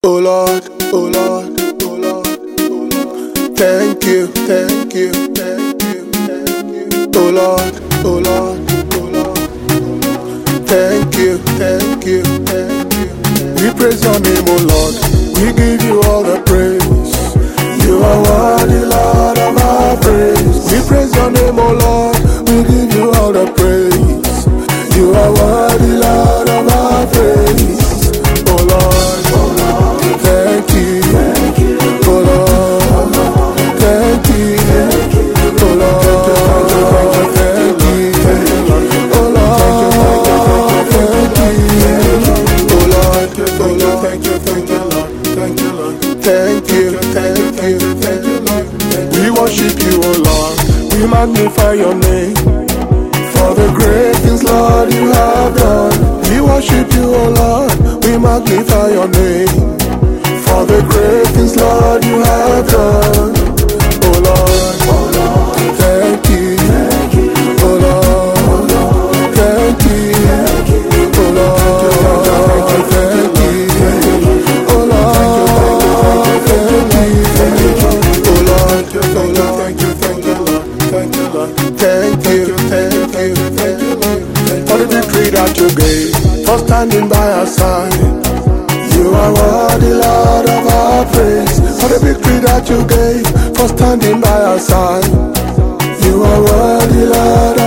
Oh Lord, oh Lord, oh Lord, oh Lord. Thank you, thank you, thank you, thank you. Oh Lord, oh Lord, oh Lord, oh Lord. Thank you, thank you, thank you. We praise your name, oh Lord. We give you all the praise. You are worthy, Lord, of our praise. We praise your name, oh Lord. We give you all the praise. You are worthy, Lord, of our praise. Oh Lord, oh Lord, thank you. Oh Lord, thank you. Oh Lord, thank you. Oh Lord, thank you. Oh Lord, oh Lord, thank you, thank you, Lord, thank you, Lord, thank you, thank you, thank you, Lord. We worship you, oh Lord. We magnify your name for the great things, Lord, you have done. We worship you, oh Lord. We magnify your name for the great things, Lord, you have done. Oh Lord, thank you. Oh Lord, thank you. Oh Lord, thank you. Oh Lord, thank you. Oh Lord, thank you, thank you, Lord, thank you, Lord, thank you, thank you, thank you, Lord, for the victory that you gave, for standing by our side. You are worthy, Lord, of our praise. For the victory that you gave, for standing by our side. You are worthy, Lord.